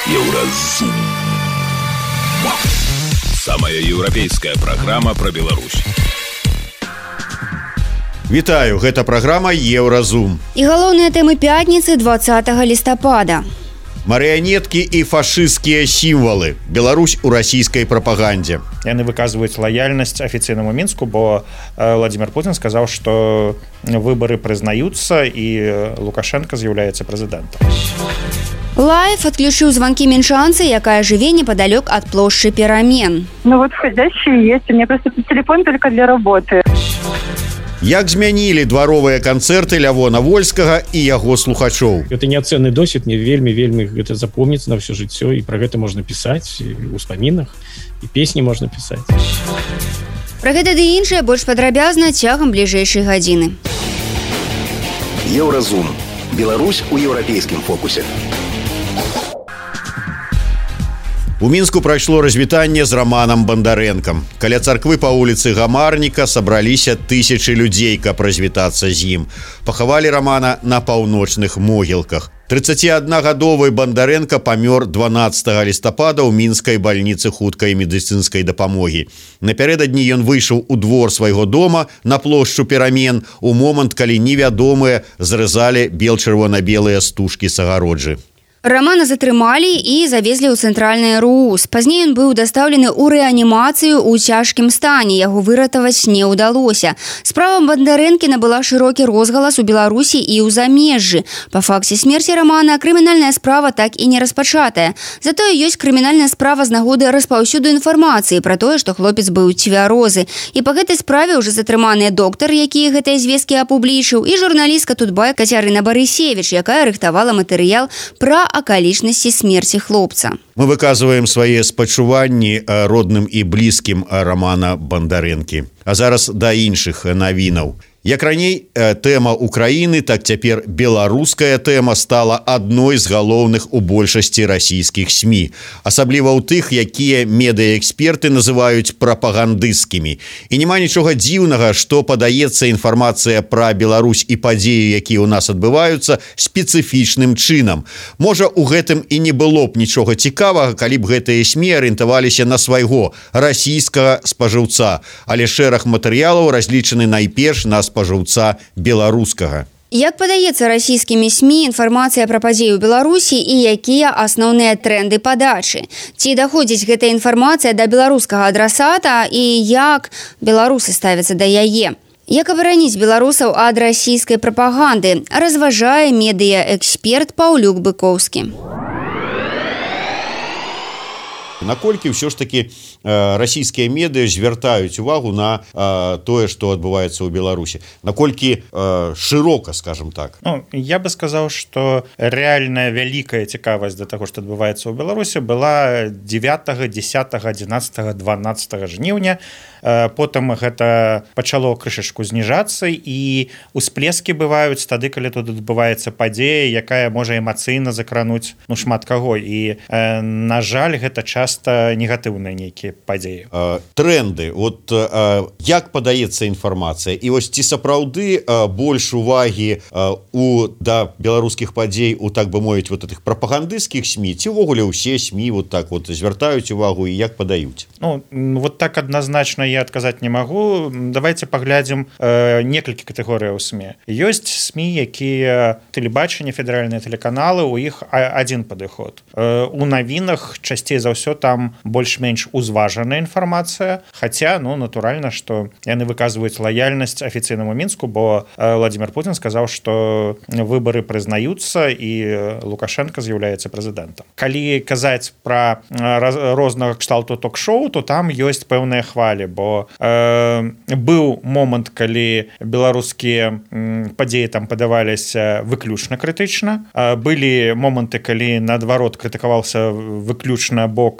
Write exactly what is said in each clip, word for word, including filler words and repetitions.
Еўразум. Самая еўрапейская праграма пра Беларусь. Вітаю, гэта праграма Еўразум. І галоўныя тэмы пятніцы двадцатага лістапада. Марыянеткі і фашысцкія сімвалы. Беларусь у расійскай прапагандзе. Яны выказваюць лаяльнасць афіцыйнаму Мінску, бо Владимир Путин сказаў, што выбары прызнаюцца і Лукашенко з'яўляецца прэзідэнтам. Лайф отключил звонки Меншанцы, якая жыве неподалек от площади Перамен. Ну вот входящие есть, у меня просто телефон только для работы. Як змянілі дваровыя канцэрты Лявона Вольскага і яго слухачоў. Это неацэнны досвед, мне вельмі вельмі гэта запомніцца на ўсё жыццё, і пра гэта можна пісаць і ў успамінах, і песні можна пісаць. Пра гэта ды іншае больш падрабязна цягам бліжэйшай гадзіны. Еўразум. Беларусь у еўрапейскім фокусе. У Мінску прайшло развітанне з Романом Бондаренком. Каля царквы па вуліцы Гамарніка сабраліся тысячы людзей, каб развітацца з ім. Пахавалі Романа на паўночных могілках. трыццаціаднагадовы Бондаренко памёр дванаццатага лістапада ў мінскай бальніцы хуткай медыцынскай дапамогі. Напярэдадні ён выйшаў у двор свайго дома на плошчу Перамен у момант, калі невядомыя зрэзалі бел-чырвона-белыя стужкі з агароджы. Романа затрымалі і завезлі ў цэнтральны РУС. Пазней ён быў дастаўлены ў рэанімацыю ў цяжкім стане. Яго выратаваць не ўдалося. Справа Бондарэнкі набыла шырокі розгалас у Беларусі і ў замежжы. Па факце смерці Романа крымінальная справа так і не распачатая. Затое ёсць крымінальная справа з нагоды распаўсюду інфармацыі пра тое, што хлопец быў цвярозы. І па гэтай справе ўжо затрыманыя доктар, які гэтыя звесткі апублічыў, і журналістка Тутбай Кацярына Барысевіч, якая рыхтавала матэрыял пра акалічнасці смерці хлопца. Мы выказваем свае спачуванні родным і блізкім Романа Бондарэнкі. А зараз да іншых навінаў. Як раней тэма Украіны, так цяпер беларуская тэма стала адной з галоўных у большасці расійскіх СМІ. Асабліва ў тых, якія медыаэксперты называюць прапагандысцкімі. І няма нічога дзіўнага, што падаецца інфармацыя пра Беларусь і падзеі, якія ў нас адбываюцца, спецыфічным чынам. Можа, у гэтым і не было б нічога цікавага, калі б гэтыя СМІ арыентаваліся на свайго расійскага спажыўца. Але шэраг матэрыялаў разлічаны найперш на спажыўца беларускага. Як падаецца расійскімі СМІ інфармацыя пра падзеі ў Беларусі і якія асноўныя трэнды падачы? Ці даходзіць гэтая інфармацыя да беларускага адрасата і як беларусы ставяцца да яе? Як абараніць беларусаў ад расійскай прапаганды, разважае медыаэксперт Паўлюк Быкоўскі. Наколькі ўсё ж такі расійскія медыа звяртаюць увагу на тое, што адбываецца ў Беларусі? Наколькі шырока, скажем так? Ну, я бы сказаў, што рэальная вялікая цікавасць да таго, што адбываецца ў Беларусі, была дзевятага, дзесятага, адзінаццатага, дванаццатага жніўня. Потым гэта пачало крышачку зніжацца, і усплескі бываюць тады, калі тут адбываецца падзея, якая можа эмацыйна закрануць ну, шмат каго. І, на жаль, гэта часта негатыўныя нейкія падзеі. Трэнды. Вот як падаецца інфармацыя? І вось ці сапраўды больш увагі у да беларускіх падзей у, так бы мовіць, вот этих прапагандысцкіх СМІ, ці ўвогуле ўсе СМІ вот так вот звяртаюць увагу і як падаюць? Ну, вот так адназначна я адказаць не магу. Давайте паглядзім э, некалькі катэгорыяў СМІ. Ёсць СМІ, якія тэлебачанне, федэральныя тэлеканалы, у іх адзін падыход. Э, у навінах часцей за ўсё там больш-менш узважаная інфармацыя, хаця, ну, натуральна, што яны выказваюць лаяльнасць афіцыйнаму Мінску, бо э, Владимир Путин сказаў, што выбары прызнаюцца і Лукашенко з'яўляецца прэзідэнтам. Калі казаць пра э, рознага кшталту ток-шоу, то там ёсць пэўныя хвалі, бо э, быў момант, калі беларускія м, падзеі там падаваліся выключна крытычна. Э, былі моманты, калі наадварот крытыкаваўся выключна бок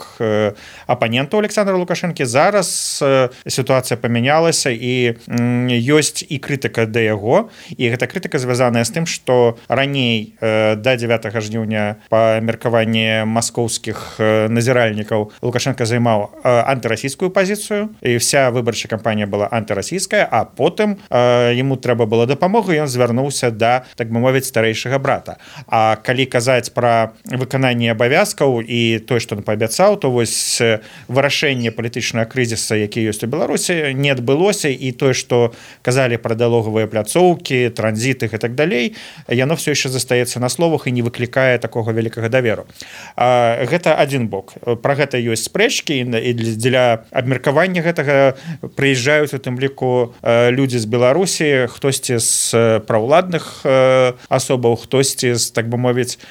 галоўных апанентаў Александра Лукашэнкі. Зараз сітуацыя памянялася і ёсць і крытыка да яго, і гэта крытыка звязаная з тым, што раней да дзевятага жніўня па меркаванні маскоўскіх назіральнікаў Лукашенко займаў антырасійскую пазіцыю, і вся выбарчая кампанія была антырасійская, а потым яму трэба было дапамога, ён звярнуўся да, так бы мовіць, старэйшага брата. А калі казаць пра выкананне абавязкаў і тое, што ён паабяцаў, то вось вырашэнне палітычнага крызіса, які ёсць у Беларусі, не адбылося, і тое, што казалі пра дыалогавыя пляцоўкі, транзіты і так далей, яно все яшчэ застаецца на словах і не выклікае такога вялікага даверу. Гэта адзін бок. Пра гэта ёсць спрэчкі, і дзеля абмеркавання гэтага прыязджаюць у тым ліку людзі з Беларусі, хтосьці з праўладных асобаў, хтосьці з, так бы мовіць,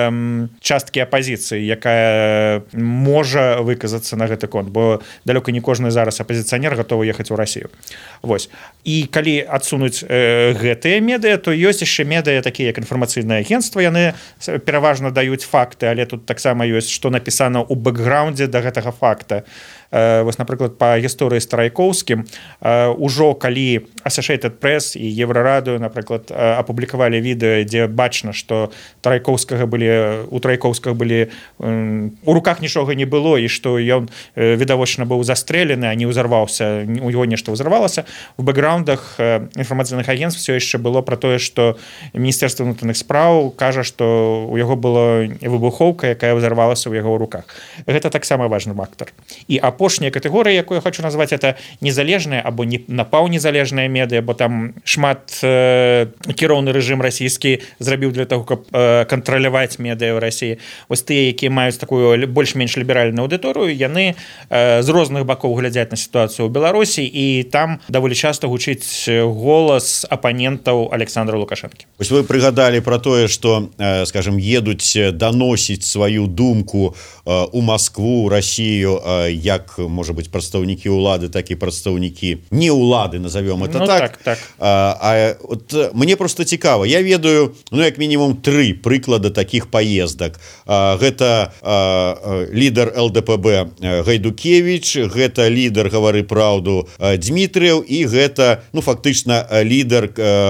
часткі апазіцыі, якая можа выказацца на гэты конт, бо далёка не кожны зараз апазіцыянер гатовы ехаць у Расію. Вось. І калі адсунуць э, гэтыя медыа, то ёсць яшчэ медыа такія, як інфармацыйнае агенцтва, яны пераважна даюць факты, але тут таксама ёсць, што напісана ў бэкграўндзе да гэтага факта. Э, вось, напрыклад, па гісторыі з Тарайкоўскім, э, ужо калі Associated Press і Еврарадыё, напрыклад, э, апублікавалі відэа, дзе бачна, што Тарайкоўскага былі, у Тарайкоўскага былі, э, у руках нічога не было, і што ён э, відавочна быў застрэлены, а не ўзарваўся, у яго нешта ўзарвалася. В бэкграўндах э, інфармацыйных агентств все яшчэ было пра тое, што Міністэрства ўнутраных спраў кажа, што у яго была выбухоўка, якая ўзарвалася ў яго руках. Гэта таксама важны фактар. І апошняя катэгорыя, якую я хочу назваць, это незалежныя або не напаўнезалежныя медыа, бо там шмат э, кіроўны рэжым расійскі зрабіў для того, каб э, кантраляваць медыа ў Расіі. Вось тыя, якія маюць такую больш-менш ліберальную аўдыторыю, яны э, з розных бакоў глядзяць на сітуацыю ў Беларусі, і там даволі часта гучыць голас апанентаў Александра Лукашэнкі. Вось вы прыгадалі пра тое, што, скажем, едуць даносіць сваю думку у Маскву, Расію, як, можа быць, прадстаўнікі ўлады, так і прадстаўнікі не ўлады, назовём это ну, так. так, так. А, а от мне просто цікава. Я ведаю, ну, як мінімум тры прыклады такіх паездак. А, гэта а, лідар эл дэ пэ бэ Гайдукевич, гэта лідар «Гавары праўду» Дмітрыеў, і гэта, ну, фактычна лідар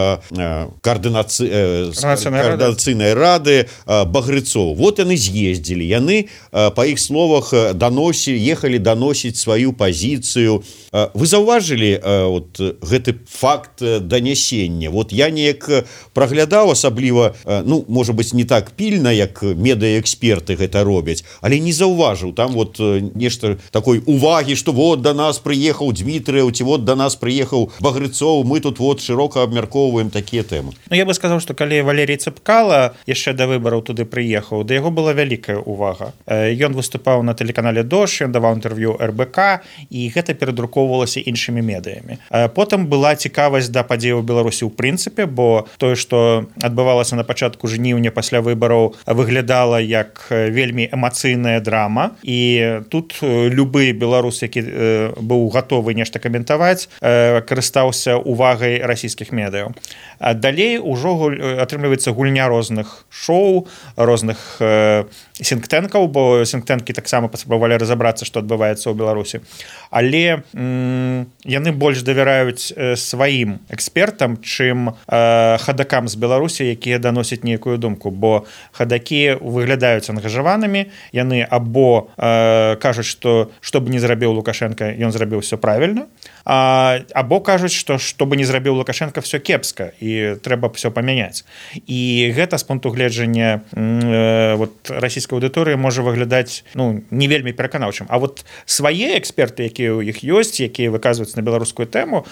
коаардынацыйнай коаардынацыйнай рады Багрыцоў. Вот яны з'ездзілі. Яны, па іх словах, даносілі, ехалі даносіць сваю пазіцыю. Вы заўважылі вот гэты факт данясення? Вот я неяк праглядаў, асабліва, ну, можа быць, не так пільна, як медыаэксперты гэта робяць, але не заўважыў там вот нешта такой увагі, што вот да нас прыехаў Дмітрыеў, ці вот да нас прыехаў Багрыцоў, мы тут вот шырока абмяркоўваем такія тэмы. Ну, я бы сказаў, што калі Валерій Цыпкала яшчэ да выбараў туды прыехаў, да яго была вялікая увага. Ён выступаў на тэлеканале «Дождь», ён даваў інтэрв'ю эр бэ ка, і гэта перадрукоўвалася іншымі медыямі. Потым была цікавасць да падзеяў у Беларусі ў прынцыпе, бо тое, што адбывалася на пачатку жніўня пасля выбараў, выглядала як вельмі эмацыйная драма, і тут любы беларус, які быў гатовы нешта каментаваць, карыстаўся увагай расійскіх медыяў. А далей ужо атрымліваецца гульня розных шоу, розных сінктэнкаў, бо сінктэнкі таксама паспрабавалі разабрацца, што адбываецца ў Беларусі. Але м, яны больш давяраюць сваім экспертам, чым э, хадакам з Беларусі, якія даносяць нейкую думку, бо хадакі выглядаюць ангажаванымі, яны або э, кажуць, што што б не зрабіў Лукашенко, ён зрабіў все правільна, а, або кажуць, што што бы не зрабіў Лукашенко, все кепска, і трэба все памяняць. І гэта з пункту гледжання э, вот, расійскай аўдыторыі можа выглядаць, ну, не вельмі пераканаўчым. А вот свае эксперты, якія ў іх ёсць, якія выказваюць на беларускую тэму,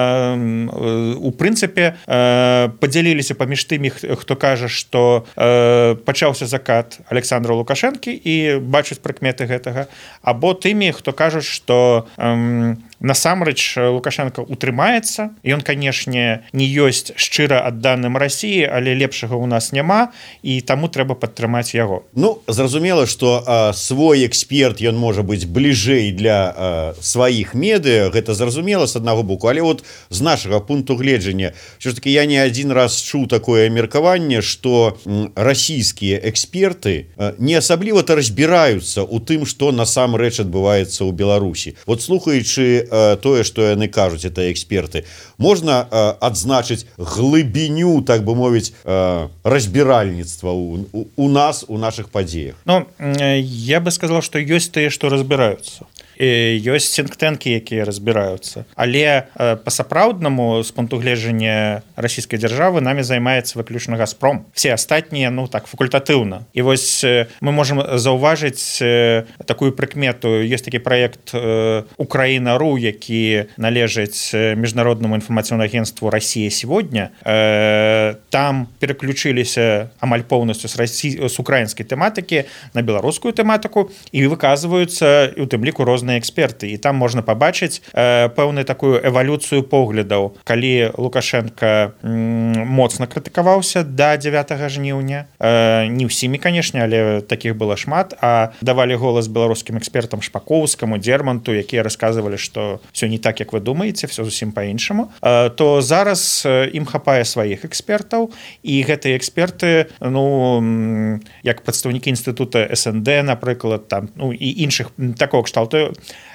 э, у прынцыпе э, падзяліліся паміж тымі, хто кажа, што э, пачаўся закат Александра Лукашэнкі і бачыць прыкметы гэтага, або тымі, хто кажуць, што э, насамрэч Лукашенко утрымаецца, ён, канешне, не ёсць шчыра адданым Расіі, але лепшага ў нас няма, і таму трэба падтрымаць яго. Ну, зразумела, што а, свой эксперт, ён можа быць бліжэй для а, сваіх медыа, гэта зразумела з аднаго боку, але вот з нашага пункту гледжання, що ж таки я не адзін раз чуў такое меркаванне, што расійскія эксперты а, не асабліва-то разбіраюцца ў тым, што насамрэч адбываецца ў Беларусі. Вот слухаючы а, тое, што яны кажуць, это эксперты, можна а, адзначыць глыбіню, так бы мовіць, а, разбіральніцтва у, у, у нас, у наших падзеях. Ну, я бы сказал, што ёсць тыя, што разбіраюцца. Ёсць сінктэнкі, якія разбіраюцца. Але па-сапраўднаму, з пункту гледжання расійскай дзяржавы, намі займаецца выключна Газпром. Все астатнія, ну так, факультатыўна. І вось мы можам заўважыць такую прыкмету. Ёсць такі праект Украіна.ру, які належыць міжнароднаму інфармацыйнаму агентству «Россия сегодня». Там пераключыліся амаль поўнасцю з, расі... з украінскай тэматыкі на беларускую тэматыку і выказваюцца, і ў тым ліку розныя эксперты, і там можна пабачыць э, пэўную такую эвалюцыю поглядаў, калі Лукашенко м, моцна крытыкаваўся да дзевятага жніўня. Э, не ўсімі, канешне, але такіх было шмат, а давалі голас беларускім экспертам Шпакоўскаму, Дерманту, якія расказвалі, што все не так, як вы думаеце, все зусім па-іншаму. Э, то зараз ім хапае сваіх экспертаў, і гэтыя эксперты, ну, як прадстаўнікі інстытута эс эн дэ, напрыклад, там, ну, і іншых такого кшталту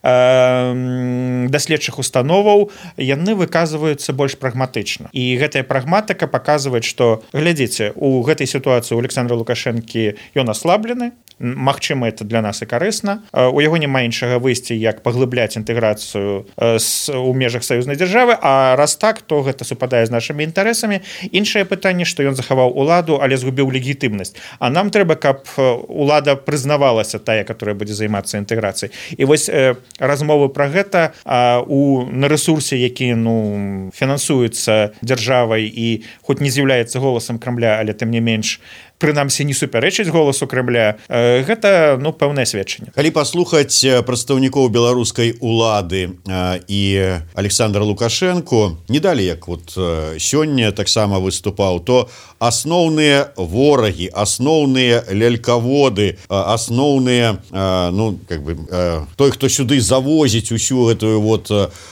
даследчых установаў, яны выказваюцца больш прагматычна. І гэтая прагматыка паказвае, што, глядзіце, у гэтай сітуацыі у Александра Лукашэнкі ён аслаблены, магчыма, это для нас і карысна. У яго няма іншага выйсця, як паглыбляць інтэграцыю у межах саюзнай дзяржавы, а раз так, то гэта супадае з нашымі інтарэсамі. Іншае пытанне, што ён захаваў уладу, але згубіў легітымнасць. А нам трэба, каб улада прызнавалася тая, которая будзе займацца інтэграцыяй. І вось э, размовы пра гэта а, у, на рэсурсе, які ну, фінансуецца дзяржавай і хоць не з'яўляецца голасам Крамля, але тым не менш прынамсі не супярэчыць голасу Кремля, гэта ну пэўнае сведчанне. Калі паслухаць прадстаўнікоў беларускай улады і Александра Лукашенко, не далі як вот сёння таксама выступаў, то асноўныя ворагі, асноўныя лялькаводы, асноўныя ну как бы той, хто сюды завозіць усю гэтую вот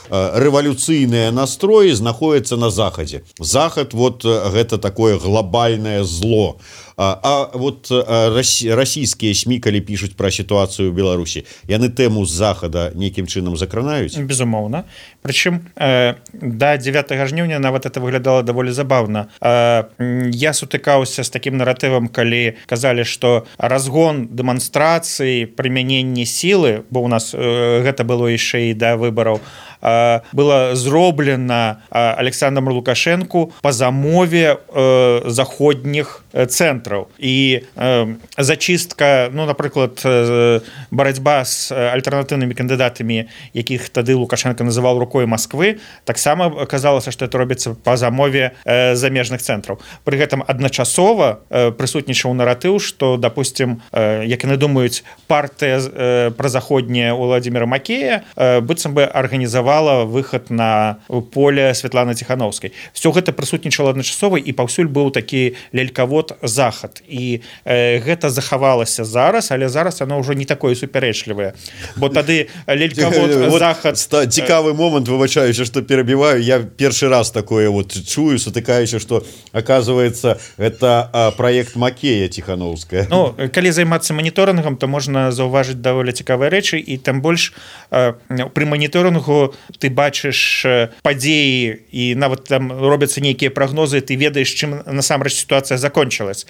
рэвалюцыйныя настроі, знаходіцца на захадзе. Захад вот гэта такое глобальнае зло. А, а вот а, расійскія СМІ, калі пішуць пра сітуацыю ў Беларусі, яны тэму з захада нейкім чынам закранаюць? Безумоўна. Прычым э, да дзевятага жніўня нават это выглядала даволі забаўна. Э, я сутыкаўся з такім наратывам, калі казалі, што разгон дэманстрацыі, прымяненне сілы, бо ў нас э, гэта было яшчэ і да выбараў, э, было зроблена э, Александром Лукашенко па замове э, заходніх цэнтраў. І э, зачыстка, ну, напрыклад, э, барацьба з альтэрнатыўнымі кандыдатамі, якіх тады Лукашенко называў рукой Москвы, таксама аказалася, што это робіцца па замове э, замежных цэнтраў. Пры гэтым адначасова э, прысутнічаў наратыў, што, допустим, э, як яны думаюць, партыя э, празаходняя Владимира Макея э, быццам бы арганізавала выхад на поле Светланы Ціхановскай. Всё гэта прысутнічала адначасова, і паўсюль быў такі лялькавод захад. І э, гэта захавалася зараз, але зараз оно ўжо не такое супярэчлівае. Бо тады лялькавод захад... Цікавы момант, выбачаюся, што перабіваю. Я першы раз такое вот чую, сутыкаюся, што, оказывается, это а, праект Макея Ціхановская. Ну, калі займацца маніторынгам, то можна заўважыць даволі цікавыя рэчы, і там больш э, пры маніторынгу ты бачыш падзеі, і нават там робяцца нейкія прагнозы, ты ведаеш, чым насамрэч сітуацыя закончылась.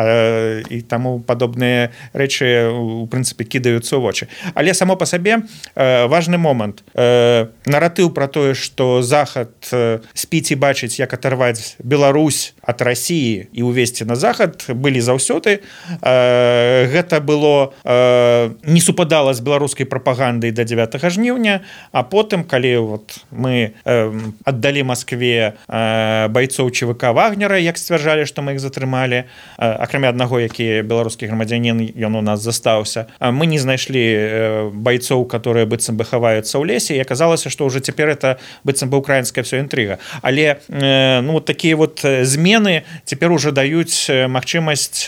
А, і таму падобныя рэчы, у прынцыпе, кідаюцца ў вочы. Але само па сабе э, важны момант. Э, наратыў пра тое, што Захад э, спіць і бачыць, як атарваць Беларусь ад Расіі і увесці на захад былі заўсёды. Гэта было не супадала з беларускай прапагандай да дзевятага жніўня, а потым калі вот мы аддалі Маскве байцоў ЧВК Вагнера, як сцвярджалі, што мы іх затрымалі, акрамя аднаго, які беларускі грамадзянін, ён у нас застаўся, мы не знайшлі байцоў, которые быццам бы хаваюцца ў лесе, і аказалася, што ўжо цяпер это быццам бы украінская ўсё інтрыга. Але ну такія вот змены цяпер уже даюць магчымасць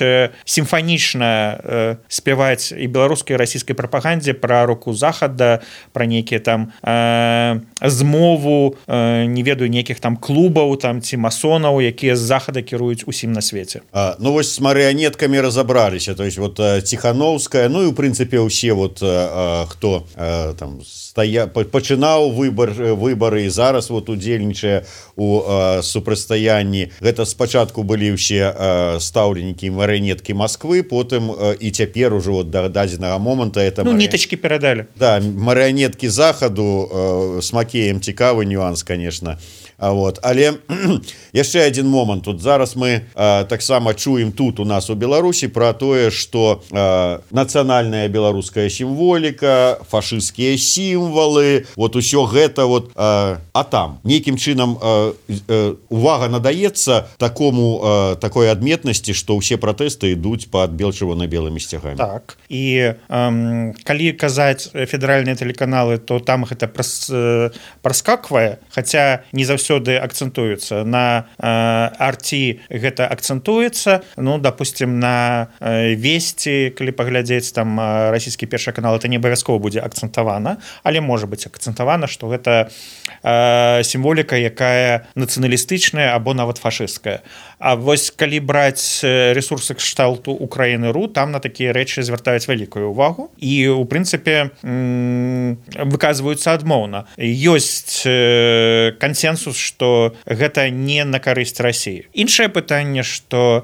сімфанічна спяваць і беларускай і расійскай прапагандзе пра руку захада, пра нейкія там э, змову, э, не ведаю, нейкіх там клубаў там ці масонаў, якія з захада кіруюць усім на свеце. А, ну вось з марыянеткамі разабраліся, то есть вот Ціхановская, ну і ў прынцыпе ўсе вот а, хто а, там стая пачынаў выбор выбары і зараз вот удзельнічае у а, супрацьстаянні. Гэта спачатку былі ўсе стаўленікі марыянеткі Москвы, потым а, і цяпер уже вот да дадзенага моманта это ну, мары... нітачкі перадалі. Да, марыянеткі захаду э, с Макеем цікавы нюанс, конечно. А вот, але яшчэ один момант. Тут зараз мы э, таксама чуем тут у нас у Беларусі про тое, что э, нацыянальная беларуская сімволіка, фашысцкія сімвалы, вот усё гэта вот, э, а там нейкім чынам э, э, увага надаецца такому э, такой адметнасці, што ўсе пратэсты ідуць пад бел-чырвона-белымі сцягамі. Так. І э, калі казаць федэральныя тэлеканалы, то там гэта прос, э, праскаквае, хаця не заўсёды акцэнтуецца. На э, арці гэта акцэнтуецца, ну, допустим, на э, весці, калі паглядзець там э, расійскі першы канал, это не абавязкова будзе акцэнтавана, але можа быць акцэнтавана, што гэта э, сімволіка, якая нацыяналістычная або нават фашысцкая. А вось калі браць ресурсы кшталту Украіны.ру, там на такія рэчы звяртаюць вялікую увагу і, у прынцыпе, м- выказваюцца адмоўна. Ёсць э, кансенсус, што гэта не на карысць Расіі. Іншае пытанне, што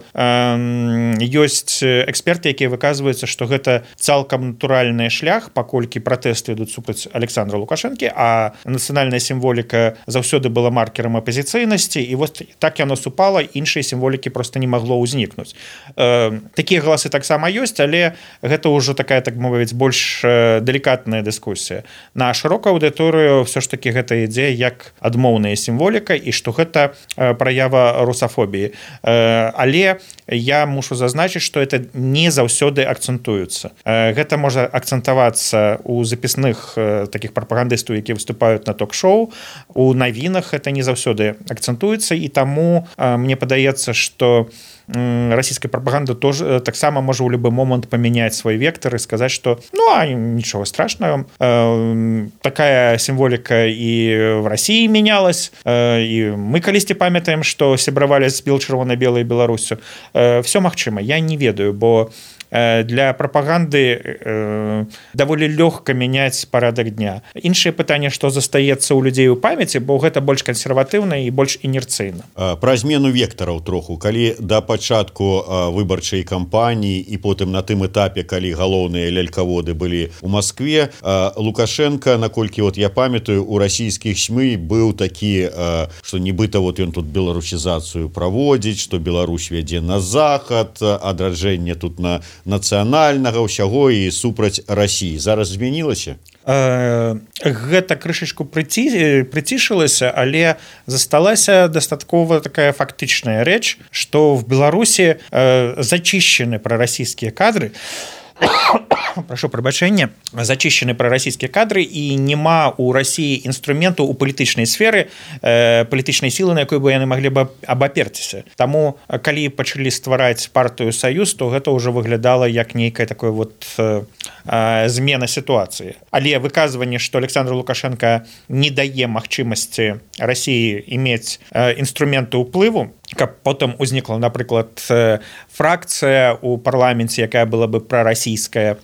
э, ёсць эксперты, якія выказваюцца, што гэта цалкам натуральны шлях, паколькі пратэсты ідуць супраць Александра Лукашэнкі, а нацыянальная сімволіка заўсёды была маркерам апазіцыйнасці, і вось так яно супала, іншыя сімволікі просто не магло ўзнікнуць. Э, такія галасы таксама ёсць, але гэта ўжо такая, так мовіць, больш далікатная дыскусія. На шырокую аўдыторыю ўсё ж такі гэта ідзе як адмоўная сімволіка і што гэта праява русафобіі. Э, але я мушу зазначыць, што это не заўсёды акцэнтуецца. Э, гэта можа акцэнтавацца ў запісных э, такіх прапагандыстаў, якія выступаюць на ток-шоу, у навінах это не заўсёды акцэнтуецца, і таму э, мне падаецца, что расійская прапаганда тоже таксама можа ў любы момант памяняць свой вектор і сказаць, што ну а нічого страшного, э, такая сімволіка і в Расіі менялась, э, і мы калісьці памятаем, што сябравалі з бел-чырвона-белай Беларусю. Э, все магчыма, я не ведаю, бо для прапаганды э, даволі лёгка мяняць парадак дня. Іншае пытанне, што застаецца ў людзей у памяці, бо гэта больш кансерватыўна і больш інерцыйна. Пра змену вектараў троху, калі да пачатку выбарчай кампаніі і потым на тым этапе, калі галоўныя лялькаводы былі ў Маскве, Лукашенко, наколькі вот я памятаю, у расійскіх СМІ быў такі, што нібыта вот ён тут беларусізацыю праводзіць, што Беларусь вядзе на захад, адраджэнне тут на нацыянальнага ўсяго і супраць Расіі. Зараз змянілася? Э, гэта крышачку прыці, прыцішылася, але засталася дастаткова такая фактычная рэч, што в Беларусі э, зачышчаны прарасійскія кадры, прошу прабачэння, зачышчаны прарасійскія кадры, і няма ў Расіі інструменту ў палітычнай сферы, э, палітычнай сілы, на якой бы яны маглі бы абаперціся. Таму, калі пачалі ствараць партыю Саюз, то гэта ўжо выглядала як нейкая такое вот э, змена сітуацыі. Але выказванне, што Александр Лукашенко не дае магчымасці Расіі имець э, інструменты ўплыву, каб потым узнікла, напрыклад, фракцыя ў парламенце, якая была бы прарасійская.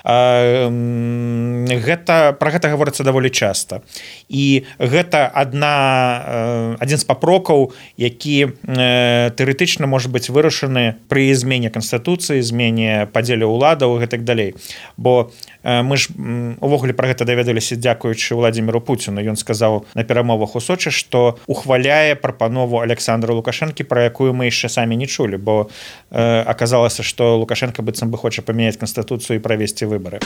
Гэта, пра гэта гаворыцца даволі часта. І гэта адна, адзін з папрокаў, які тэарэтычна можа быць вырашаны пры змене Канстытуцыі, змене падзеле ўладаў і гэтак далей. Бо мы ж увогуле пра гэта даведаліся дзякуючы Владзіміру Пуціну. Ён сказаў на перамовах у Сочы, што ухваляе прапанову Александра Лукашэнкі нейкі, пра якую мы яшчэ самі не чулі, бо э, аказалася, што Лукашенко быццам бы хоча памяняць канстытуцыю і правесці выбары.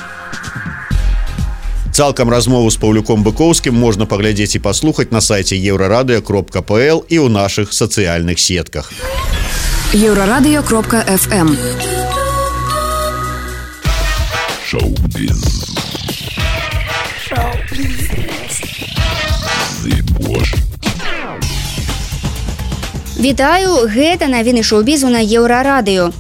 Цалкам размову з Паўлюком Быкоўскім можна паглядзець і паслухаць на сайце еўрарадыё кропка пл і ў нашых сацыяльных сетках. еўрарадыё кропка эф эм. Шоу-біз. Вітаю, гэта навіны шоу-бізу на еўрарадыё.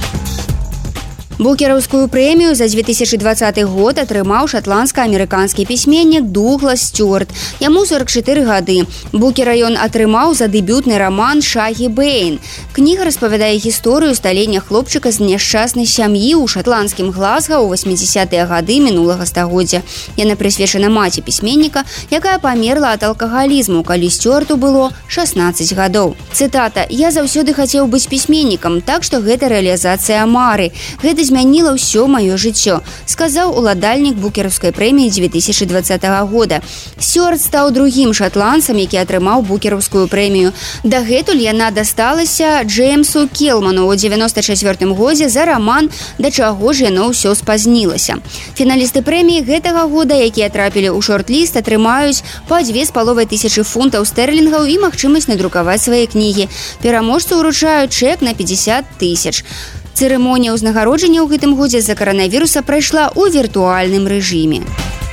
Букераўскую прэмію за две тысячи двадцаты год атрымаў шатландска-амерыканскі пісьменнік Дуглас Стюарт. Яму сорок чатыры гады. Букера ён атрымаў за дэбютны раман «Шагі Бэйн». Кніга распавядае гісторыю сталення хлопчыка з няшчаснай сям'і ў шатландскім Глазга ў восьмідзесятыя гады мінулага стагоддзя. Яна прысвечана маці пісьменніка, якая памерла ад алкагалізму, калі Стюарту было шаснаццаць гадоў. Цытата: «Я заўсёды хацеў быць пісьменнікам, так што гэта рэалізацыя мары. Гэта змяніла ўсё маё жыццё», сказаў уладальнік букераўскай прэміі две тысячи двадцатага года. Стюарт стаў другім шатландцам, які атрымаў букераўскую прэмію. Дагэтуль яна дасталася Джеймсу Келману ў девяносто чацвёртым годзе за раман «Да чаго ж яно ўсё спазнілася». Фіналісты прэміі гэтага года, якія трапілі ў шорт-ліст, атрымаюць па дзве з паловай тысячы фунтаў стэрлінгаў і магчымасць надрукаваць свае кнігі. Пераможцу ўручаюць чэк на пятьдесят тысяч. Цырымонія ўзнагароджання ў гэтым годзе з-за каранавіруса прайшла ў віртуальным рэжыме.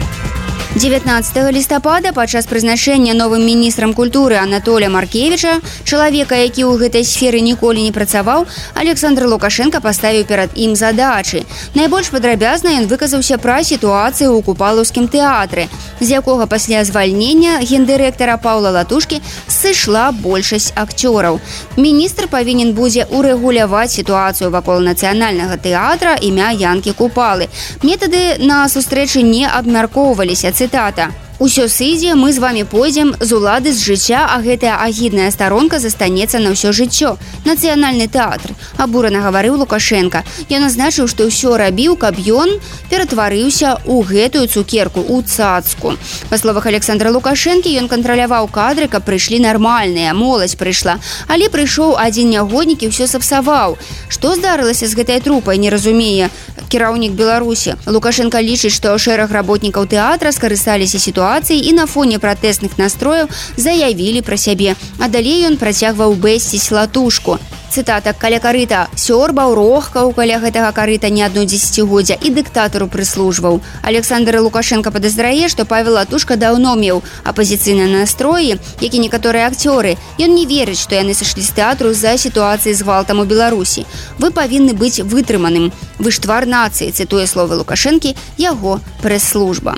дзевятнаццатага лістапада падчас прызначэння новым міністрам культуры Анатолія Маркевіча, чалавека, які ў гэтай сферы ніколі не працаваў, Александр Лукашенко паставіў перад ім задачы. Найбольш падрабязна ён выказаўся пра сітуацыю ў Купалаўскім тэатры, з якога пасля звальнення гендырэктара Паўла Латушкі сышла большасць акцёраў. Міністр павінен будзе урэгуляваць сітуацыю вакол нацыянальнага тэатра імя Янкі Купалы. Метады на сустрэчы не абмяркоўваліся. Цитата: «Усё сыдзе, мы з вами пойдзем з улады з жыцця, а гэтая агідная старонка застанецца на ўсё жыццё. Нацыянальны тэатр», – абурана гаварыў Лукашенко. Ён азначыў, што ўсё рабіў, каб ён ператварыўся ў гэтую цукерку, у цацку. Па словах Александра Лукашэнкі, ён кантраляваў кадры, каб прыйшлі нармальныя, моладзь прыйшла. Але прыйшоў адзін нягоднік і ўсё сапсаваў. Што здарылася з гэтай трупай, не разумее кіраўнік Беларусі. Лукашенко лічыць, што шэраг работнікаў тэатра скарысталіся сітуацыяй і на фоне пратэсных настрояў заявілі пра сябе. А далей ён працягваў бэсціць Латушку. Цытата: «Каля карыта сёрбаў, рохкаў каля гэтага карыта не адно дзесяцігоддзя і дыктатару прыслужваў». Александр Лукашенко падазрае, што Павел Латушка даўно меў апазіцыйныя настроі, як і некаторыя акцёры. Ён не верыць, што яны сышлі з тэатру з-за сітуацыі з гвалтам у Беларусі. «Вы павінны быць вытрыманым. Вы ж твар нацыі», цытуе словы Лукашэнкі яго прэс-служба.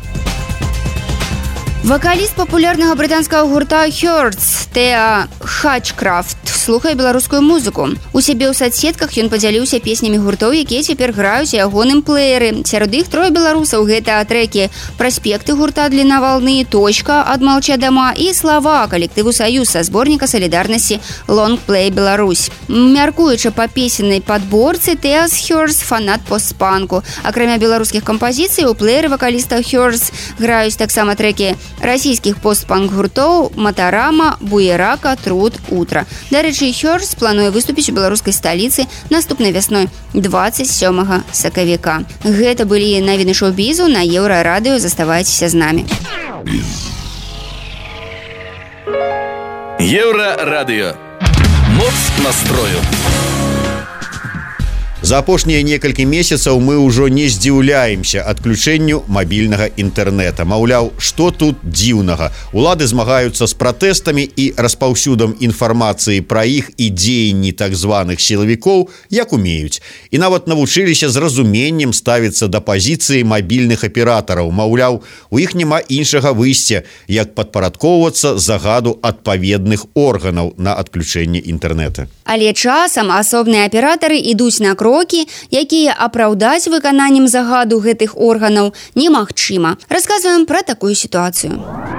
Вакаліст папулярнага брытанскага гурта Хёрдс Теа Хачкрафт слухае беларускую музыку. У сябе ў садсетках ён падзяліўся песнямі гуртоў, якія цяпер граюць у ягоным плееры. Сярод іх трое беларусаў. Гэта трэкі «Праспекты» гурта «Дліна валны», «Точка» ад «Малча дома» і «Слова» калектыву «Саюз» са зборніка салідарнасці «Long Play Беларусь». Мяркуючы па песеннай падборцы, Теа з Хёрдс фанат постпанку. Акрамя беларускіх кампазіцый, у плееры вакаліста Хёрдс граюць таксама трэкі расійскіх постпанк гуртоў «Матарама», «Буерака», «Труд», «Утра». Дарэчы, Хёрдс плануе выступіць у беларускай сталіцы наступнай вясной двадцать сёмага сакавіка. Гэта былі навіны шоу-бізу на Еўрарадыё. Заставайцеся з намі. Еўрарадыё. Моц настрою. За апошнія некалькі месяцаў мы ўжо не здзіўляемся адключэнню мабільнага інтэрнэта. Маўляў, што тут дзіўнага? Улады змагаюцца з пратэстамі і распаўсюдам інфармацыі пра іх і дзеянні так званых сілавікоў, як умеюць. І нават навучыліся з разуменнем ставіцца да пазіцыі мабільных аператараў. Маўляў, у іх няма іншага выйсця, як падпарадкоўвацца загаду адпаведных органаў на адключэнне інтэрнэта. Але часам асобныя аператары ідуць на крокі, якія апраўдаць выкананнем загаду гэтых органаў немагчыма. Расказваем пра такую сітуацыю.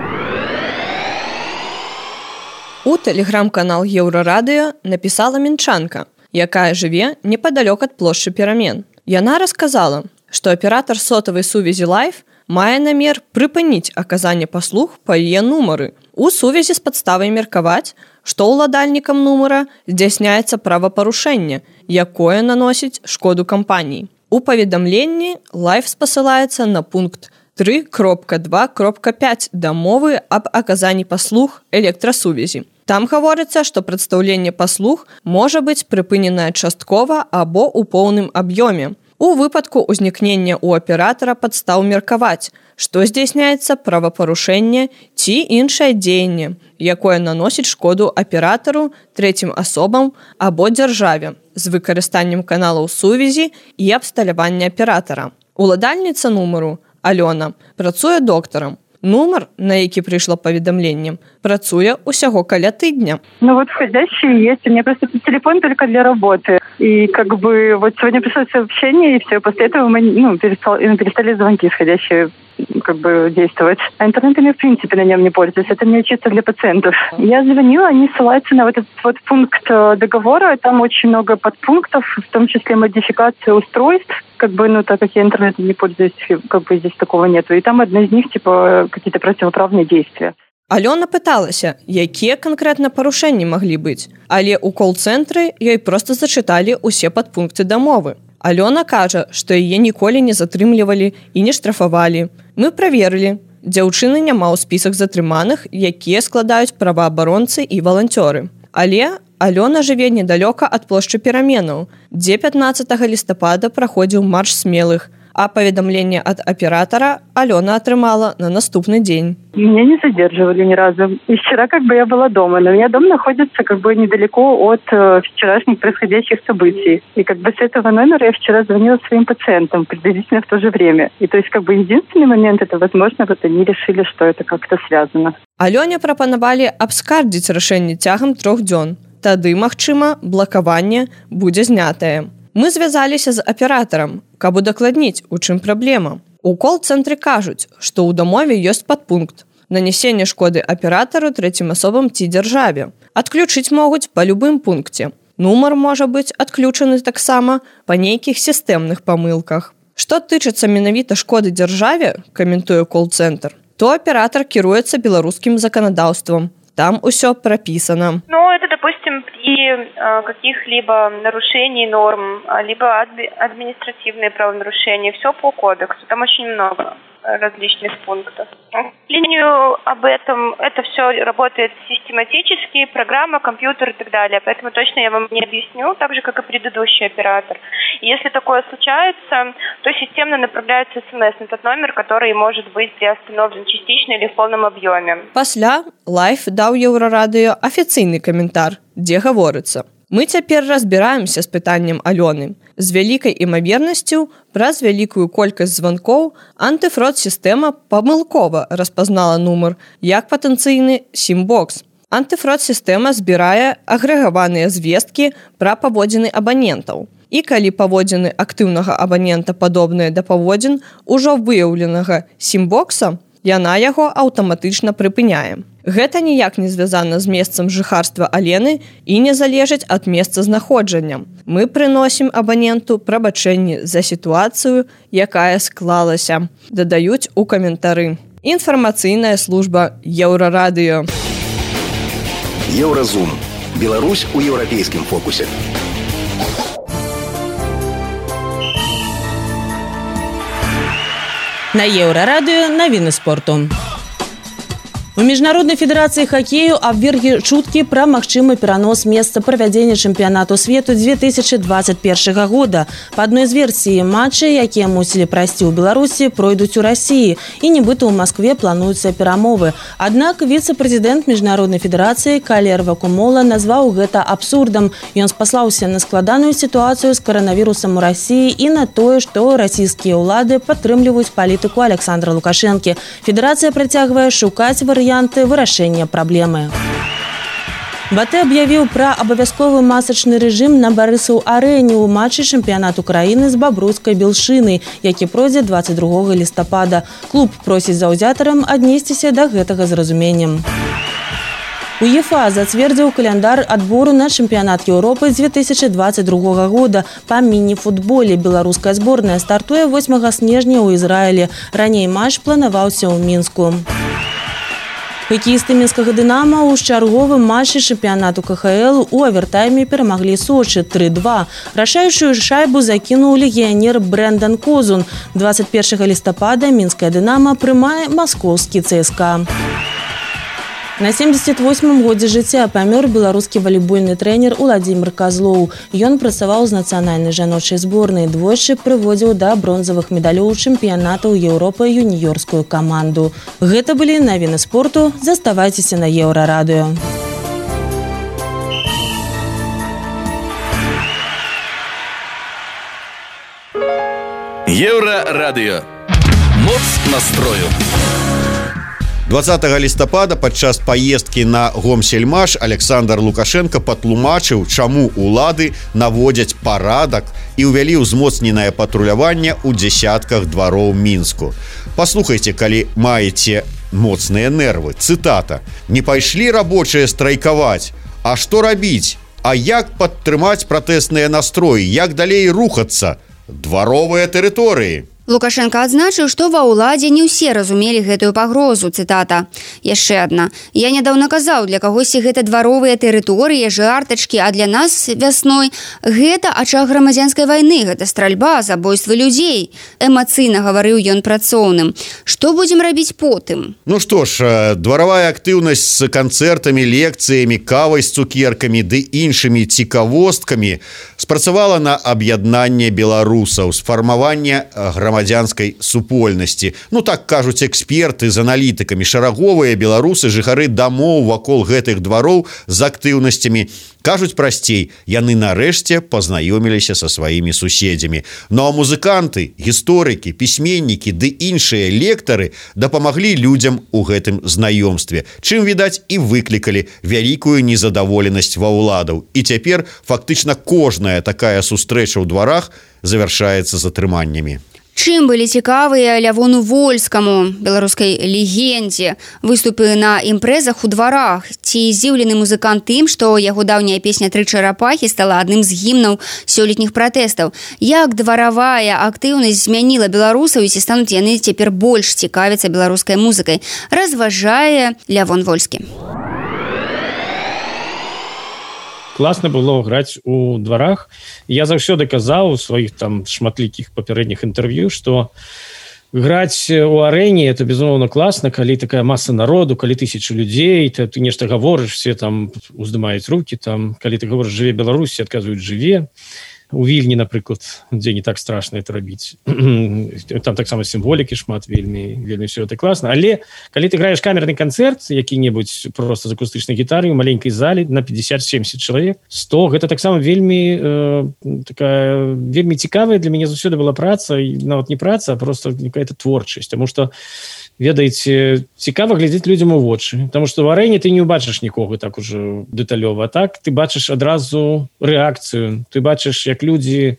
У тэлеграм-канал Еўрарадыё напісала мінчанка, якая жыве непадалёк ад плошчы Перамен. Яна расказала, што аператар сотавай сувязі Лайф мае намер прыпыніць аказанне паслуг па яе нумары, У сувязі з падставай меркаваць, што ўладальнікам нумара здзяйсняецца правапарушэнне, якое наносіць шкоду кампаніі. У паведамленні Лайф спасылаецца на пункт тры кропка два кропка пяць дамовы аб аказанні паслуг электрасувязі. Там гаворыцца, што прадстаўленне паслуг можа быць прыпыненае часткова або ў поўным аб'ёме. У выпадку ўзнікнення ў аператара падстаў меркаваць, што здзяйсняецца правапарушэнне ці іншае дзеянне, якое наносіць шкоду аператару, трэцім асобам або дзяржаве з выкарыстаннем каналаў сувязі і абсталявання аператара. Уладальніца нумару, Алёна, працуе доктарам. Нумар, на які прыйшло паведамленне, працуе усяго каля тыдня. Ну вот входящие есть. У меня просто телефон только для работы. И как бы вот сегодня пришло сообщение, и все. После этого мы ну, перестал, перестали звонки исходящие как бы действовать. А интернетом я в принципе на нем не пользуюсь. Это не чисто для пациентов. Я звонила, они ссылаются на вот этот вот пункт договора. Там очень много подпунктов, в том числе модификация устройств. Как бы, ну, так как я интернетом не пользуюсь, как бы здесь такого нету. И там одна из них, типа, какие-то противоправные действия. Алёна пыталася, якія канкрэтна парушэнні маглі быць, але ў кол-цэнтры ёй проста зачыталі ўсе падпункты дамовы. Алёна кажа, што яе ніколі не затрымлівалі і не штрафавалі. Мы праверылі. Дзяўчыны няма ў спісах затрыманых, якія складаюць праваабаронцы і валанцёры. Але Алёна жыве недалёка ад плошчы Пераменаў, дзе пятнаццатага лістапада праходзіў марш смелых, а паведамленне ад аператара Алёна атрымала на наступны дзень. Меня не задерживали ни разу. И вчера как бы я была дома, но у меня дом находится как бы недалеко от э, вчерашних происходящих событий. И как бы с этого номера я вчера звонила своим пациентам приблизительно в то же время. И то есть как бы единственный момент, это возможно, вот они решили, что это как-то связано. Алёне прапанавалі абскардзіць рашэнне цягам трох дзён. Тады, магчыма, блакаванне будзе знятае. Мы звязаліся з аператарам, каб удакладніць, у чым праблема. У кол-цэнтры кажуць, што ў дамове ёсць падпункт нанясення шкоды аператару, трэцім асобам ці дзяржаве. Адключыць могуць па любым пункце. Нумар можа быць адключаны таксама па нейкіх сістэмных памылках. Што тычыцца менавіта шкоды дзяржаве, каментуе кол-цэнтр, то аператар кіруецца беларускім заканадаўствам. Там усё прописано. Ну, это, допустим, при э, каких-либо нарушении норм, либо адми- административные правонарушения. Все по кодексу. Там очень много различных пунктов. К сожалению, об этом это все работает систематически, программа, компьютер и так далее. Поэтому точно я вам не объясню, так же, как и предыдущий оператор. И если такое случается, то системно направляется смс на тот номер, который может быть приостановлен частично или в полном объеме. Пасля Лайф даў Еўрарадыё афіцыйны каментар, дзе гаворыцца: мы цяпер разбіраемся з пытаннем Алёны. З вялікай імавернасцю праз вялікую колькасць званкоў антыфрод-сістэма памылкова распазнала нумар як патэнцыйны сім-бокс. Антыфрод-сістэма збірае агрэгаваныя звесткі пра паводзіны абанентаў. І калі паводзіны актыўнага абанента падобныя да паводзін ужо выяўленага сім-бокса, яна яго аўтаматычна прыпыняе. Гэта ніяк не звязана з месцам жыхарства Алены і не залежыць ад месца знаходжання. Мы прыносім абаненту прабачэнні за сітуацыю, якая склалася, дадаюць у каментары. Інфармацыйная служба Еўрарадыё. Еўразум. Беларусь у еўрапейскім фокусе. На Еўрарадыё навіны спорту. У міжнароднай федэрацыі хакею абверглі чуткі пра магчымы перанос месца правядзення чэмпіянату свету две тысячи двадцать первого года. Па адной з версій, матчы, якія мусілі прайсці ў Беларусі, пройдуць у Расіі, і нібыта ў Маскве плануюцца перамовы. Аднак віцэ-прэзідэнт міжнароднай федэрацыі Калер Вакумола назваў гэта абсурдам. Ён спаслаўся на складаную сітуацыю з каранавірусам у Расіі і на тое, што расійскія ўлады падтрымліваюць палітыку Александра Лукашэнкі. Федэрацыя працягвае шукаць варыянты варыянты вырашэння праблемы. БАТЭ аб'явіў пра абавязковы масачны рэжым на Барысаў-арэне ў матчы чэмпіянату краіны з бабруйскай Белшынай, які пройдзе двадцать другога лістапада. Клуб просіць заўзятарам аднесціся да гэтага з разуменнем. УЕФА зацвердзіў каляндар адбору на чэмпіянат Еўропы две тысячи двадцать другога года па міні-футболе. Беларуская зборная стартуе восьмага снежня ў Ізраілі. Раней матч планаваўся ў Мінску. Хакеісты мінскага «Дынама» ў чарговым матчы чэмпіянату ка ха эл у авертайме перамаглі Сочы тры два. Рашаючую шайбу закінуў легіянер Брэндон Козун. двадцать першага лістапада мінская «Дынама» прымае маскоўскі цэ эс ка. На семьдесят восьмым годзе жыцця памёр беларускі валейбольны трэнер Уладзімір Казлоў. Ён працаваў з нацыянальнай жаночай зборнай, двойчы прыводзіў да бронзавых медалёў чэмпіянатаў Еўропы юніёрскую каманду. Гэта былі навіны спорту. Заставайцеся на Еўрарадыё. Еўрарадыё. Моц настрою. двадцатага лістапада падчас паездкі на Гомсельмаш Александр Лукашенко патлумачыў, чаму улады наводзяць парадак і ўвялі ўзмоцненае патруляванне ў дзесятках двароў Мінску. Паслухайце, калі маеце моцныя нервы. Цытата: «Не пайшлі рабочыя страйкаваць. А што рабіць? А як падтрымаць пратэсныя настроі? Як далей рухацца? Дваровыя тэрыторыі». Лукашенко адзначыў, што ва ўладзе не ўсе разумелі гэтую пагрозу. Цытата. Яшчэ адна. «Я нядаўна казаў, для кагосьці гэта дваровыя тэрыторыі, жартачкі, а для нас вясной гэта ачаг грамадзянскай вайны, гэта стральба, забойствы людзей». Эмацыйна гаварыў ён працоўным. Што будзем рабіць потым? Ну што ж, дваровая актыўнасць з канцэртамі, лекцыямі, кавай з цукеркамі ды іншымі цікавосткамі спрацавала на аб'яднанне беларусаў, сфармаванне грамадзянскай грамадзянскай супольнасці. Ну так кажуць эксперты з аналітыкамі. Шараговыя беларусы, жыхары дамоў вакол гэтых двароў з актыўнасцямі, кажуць прасцей, яны нарэшце пазнаёміліся са сваімі суседзямі. Ну а музыканты, гісторыкі, пісьменнікі ды іншыя лектары дапамаглі людзям у гэтым знаёмстве, чым, відаць, і выклікалі вялікую незадаволенасць ва ўладаў. І цяпер фактычна кожная такая сустрэча ў дварах завяршаецца затрыманнямі. Чым былі цікавыя Лявону Вольскаму, беларускай легендзе, выступы на імпрэзах у дварах? Ці здзіўлены музыкант тым, што яго даўняя песня «Тры чарапахі» стала адным з гімнаў сёлетніх пратэстаў? Як дваравая актыўнасць змяніла беларусаў і ці стануць яны цяпер больш цікавіцца беларускай музыкай? Разважае Лявон Вольскі. Класна было граць у дварах. Я заўсёды казаў у сваіх там шматлікіх папярэдніх інтэрв'ю, што граць у арэне это безумоўна класна, калі такая маса народу, калі тысячы людзей, то ты нешта гаворыш, все там уздымаюць рукі, там калі ты гаворыш «Жыве Беларусь», адказваюць «Жыве». У Вільні, напрыклад, дзе не так страшна это рабіць. Там таксама сімволікі шмат, вельмі, вельмі все это класна. Але калі ты граеш камерны канцэрт, які-небудзь просто з акустычнай гітарай у маленькай зале на пятьдесят-семьдесят чалавек, сто, гэта таксама вельмі э, такая, вельмі цікавая для мяне заўсёды была праца, і нават не праца, а просто какая-то творчасць, таму што ведаеце, цікава глядзець людзям у вочы, таму што ў арэне ты не ўбачыш нікога так ужо дэталёва, а так ты бачыш адразу рэакцыю, ты бачыш, як людзі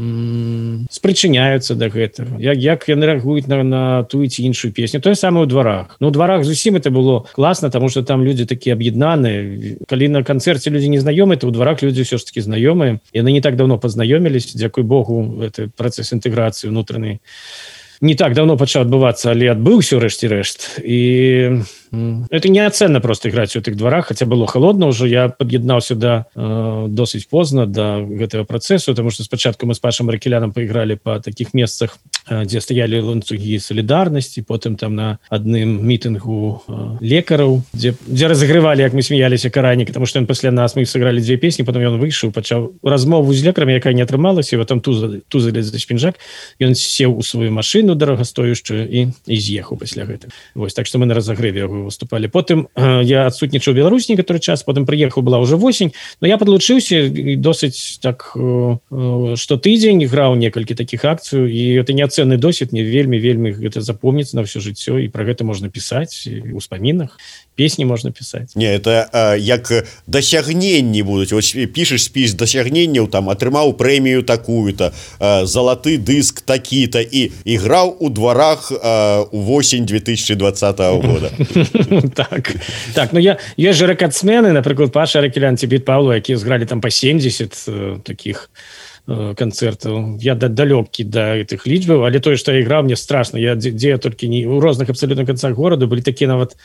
м- спрычыняюцца да гэтага, як, як яны рэагуюць на, на тую ці іншую песню. Тое самае ў дварах. Ну, у дварах зусім это было класна, таму што там людзі такія аб'яднаныя. Калі на канцэрце людзі не знаёмыя, то ў дварах людзі ўсё ж такі знаёмыя. Яны не так даўно пазнаёміліся, дзякуй Богу, гэты працэс інтэграцыі ўнутраны не так давно пачаў адбывацца, але адбыўся рэшце рэшт. І это неацэнна просто играць у тых дварах, хаця было холодно ўжо. Я пад'яднаўся да э, досыць позна да гэтага працэсу, тому што спачатку мы з Пашам Ракелянам пайгралі па такіх месцах, э, дзе стаялі ланцугі салідарнасці, потым там на адным мітынгу э, лекараў, дзе, дзе разыгрывалі, як мы смяяліся, Караніка, тому што ён пасля нас, мы сыгралі дзве песні, потым ён выйшаў, пачаў размову з лекарамі, якая не атрымалася, его там тузали, тузали за шпінжак, ён сеў у сваю машину дарагастаючую і, і з'ехаў пасля гэтага. Вось, так што мы на разагрэве яго выступали. Потым э, я адсутнічаў у Беларусі некаторы час, потым прыехаў, была ўжо восень, но я подлучыўся досыць так э, э, штотыдзень, граў некалькі такіх акцый, і это неацэнны досвед, мне вельмі-вельмі гэта запомніцца на ўсё жыццё, і пра гэта можна пісаць і ў успамінах. Песні можна пісаць. Не, это а, як дасягненні будуць. Ось пішаш спіс дасягненняў, там атрымаў прэмію такую-то, а, залаты дыск такі-то, і іграў у дварах а, у восень две тысячи двадцатого года. Так, так, ну я, ёсць же рэкордсмены, напрыклад, Паша Ракелян, Цібіт Павло, якія згралі там па семьдесят таких канцэртаў. Я далёкі да гэтых лічбаў, але тое, што я іграў, мне страшна. Я, дзе я толькі не... У розных абсалютна канцах гораду былі такія нават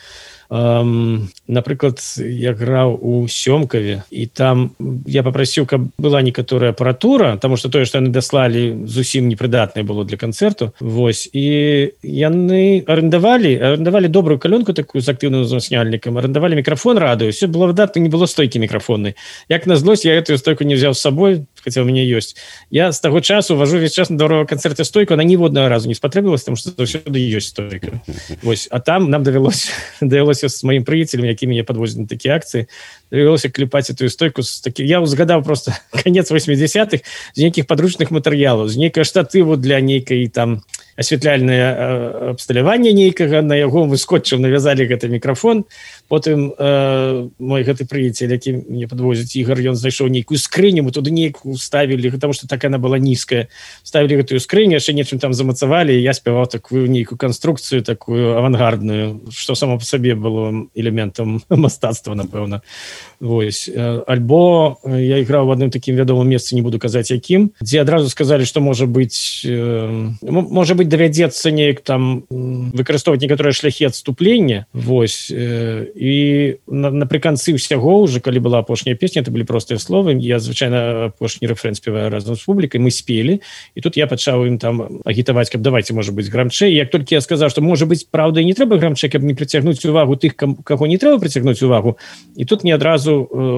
эм, напрыклад, я граў у Сёмкаве, і там я папрасіў, каб была некаторая апаратура, таму што тое, што яны даслалі, зусім непрыдатнае было для канцэрту. Вось, і яны арендавалі, арендавалі добрую калёнку такую з актыўным узмацняльнікам, арендавалі мікрафон радыё, все было выдатна, не было стойкі мікрафоннай. Як на злосць, я гэтую стойку не взял с собой, хотя у меня есть. Я с того часу вожу весь час на дворового концерта стойку, она ни в одного разу не спотребовалась, потому что всюду есть стойка. Вось. А там нам довелось, довелось с моим приятелем, який меня подвозит на такие акции, довелось клепать эту стойку. С таки... Я узгадал просто конец восьмидесятых з неких подручных материалов, з некого штатыву для некой там асвятляльнае э, абсталяванне нейкага, на яго мы скотчам навязалі гэты мікрафон. Потым э, мой гэты прыяцель, які мне падвозіць Ігор, ён знайшоў нейкую скрыню, мы туды нейкую ставілі, потому что так она была нізкая. Ставілі гэтую скрыню, яшчэ нечым там замацавалі, і я спяваў такую нейкую канструкцыю, такую авангардную, што само по сабе было элементам мастацтва, напэўна. Вось. Альбо я іграў в адным такім вядомым месцы, не буду казаць якім, дзе адразу сказалі, што можа быць э, можа быць давядзецца неяк там выкарыстоўваць некаторыя шляхі адступлення. Вось. Э, і на, напрыканцы ўсяго уже, калі была апошняя песня, это былі простыя словы, я звычайна апошні рэфрэн спяваю разам з публікай, мы спелі, і тут я пачаў ім там агітаваць, каб давайте, можа быць, грамчэй. Як толькі я сказаў, што можа быць, праўда, і не трэба грамчэй, каб не прыцягнуць увагу тых, каго не трэба прыцягнуць увагу, і тут мне адразу